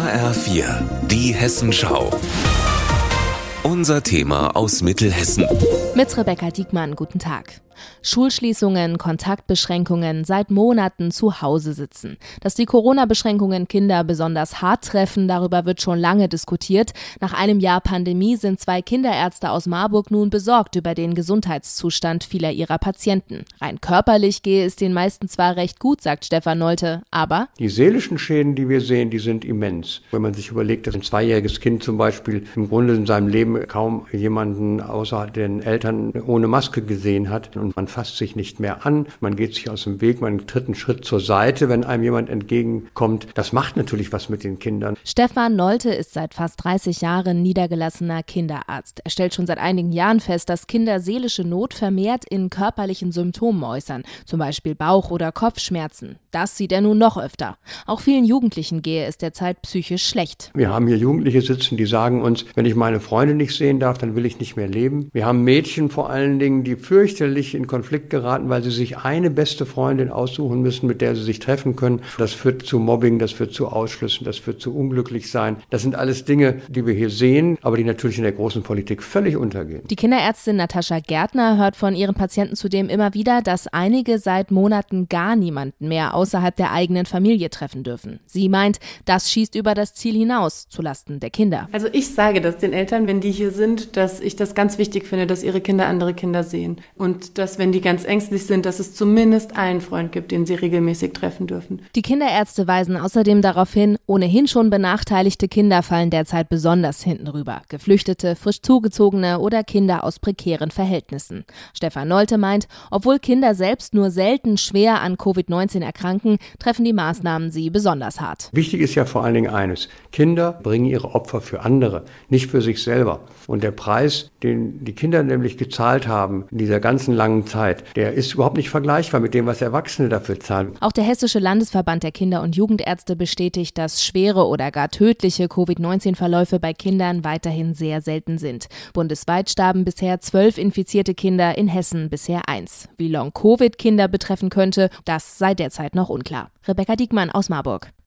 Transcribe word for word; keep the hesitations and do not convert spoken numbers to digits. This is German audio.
H R vier, die Hessenschau. Unser Thema aus Mittelhessen. Mit Rebecca Diekmann, guten Tag. Schulschließungen, Kontaktbeschränkungen, seit Monaten zu Hause sitzen. Dass die Corona-Beschränkungen Kinder besonders hart treffen, darüber wird schon lange diskutiert. Nach einem Jahr Pandemie sind zwei Kinderärzte aus Marburg nun besorgt über den Gesundheitszustand vieler ihrer Patienten. Rein körperlich gehe es den meisten zwar recht gut, sagt Stefan Nolte, aber die seelischen Schäden, die wir sehen, die sind immens. Wenn man sich überlegt, dass ein zweijähriges Kind zum Beispiel im Grunde in seinem Leben kaum jemanden außer den Eltern ohne Maske gesehen hat und man fasst sich nicht mehr an, man geht sich aus dem Weg, man tritt einen Schritt zur Seite, wenn einem jemand entgegenkommt. Das macht natürlich was mit den Kindern. Stefan Nolte ist seit fast dreißig Jahren niedergelassener Kinderarzt. Er stellt schon seit einigen Jahren fest, dass Kinder seelische Not vermehrt in körperlichen Symptomen äußern, zum Beispiel Bauch- oder Kopfschmerzen. Das sieht er nun noch öfter. Auch vielen Jugendlichen gehe es derzeit psychisch schlecht. Wir haben hier Jugendliche sitzen, die sagen uns, wenn ich meine Freunde nicht sehen darf, dann will ich nicht mehr leben. Wir haben Mädchen vor allen Dingen, die fürchterlich in Konflikt geraten, weil sie sich eine beste Freundin aussuchen müssen, mit der sie sich treffen können. Das führt zu Mobbing, das führt zu Ausschlüssen, das führt zu Unglücklichsein. Das sind alles Dinge, die wir hier sehen, aber die natürlich in der großen Politik völlig untergehen. Die Kinderärztin Natascha Gärtner hört von ihren Patienten zudem immer wieder, dass einige seit Monaten gar niemanden mehr außerhalb der eigenen Familie treffen dürfen. Sie meint, das schießt über das Ziel hinaus, zulasten der Kinder. Also ich sage das den Eltern, wenn die hier sind, dass ich das ganz wichtig finde, dass ihre Kinder andere Kinder sehen. Und dass, wenn die ganz ängstlich sind, dass es zumindest einen Freund gibt, den sie regelmäßig treffen dürfen. Die Kinderärzte weisen außerdem darauf hin, ohnehin schon benachteiligte Kinder fallen derzeit besonders hinten rüber. Geflüchtete, frisch zugezogene oder Kinder aus prekären Verhältnissen. Stefan Nolte meint, obwohl Kinder selbst nur selten schwer an Covid neunzehn erkranken, treffen die Maßnahmen sie besonders hart. Wichtig ist ja vor allen Dingen eines. Kinder bringen ihre Opfer für andere, nicht für sich selber. Und der Preis, den die Kinder nämlich gezahlt haben in dieser ganzen langen Zeit, der ist überhaupt nicht vergleichbar mit dem, was Erwachsene dafür zahlen. Auch der Hessische Landesverband der Kinder- und Jugendärzte bestätigt, dass schwere oder gar tödliche Covid neunzehn Verläufe bei Kindern weiterhin sehr selten sind. Bundesweit starben bisher zwölf infizierte Kinder, in Hessen bisher eins. Wie Long-Covid Kinder betreffen könnte, das sei derzeit noch unklar. Rebecca Diekmann aus Marburg.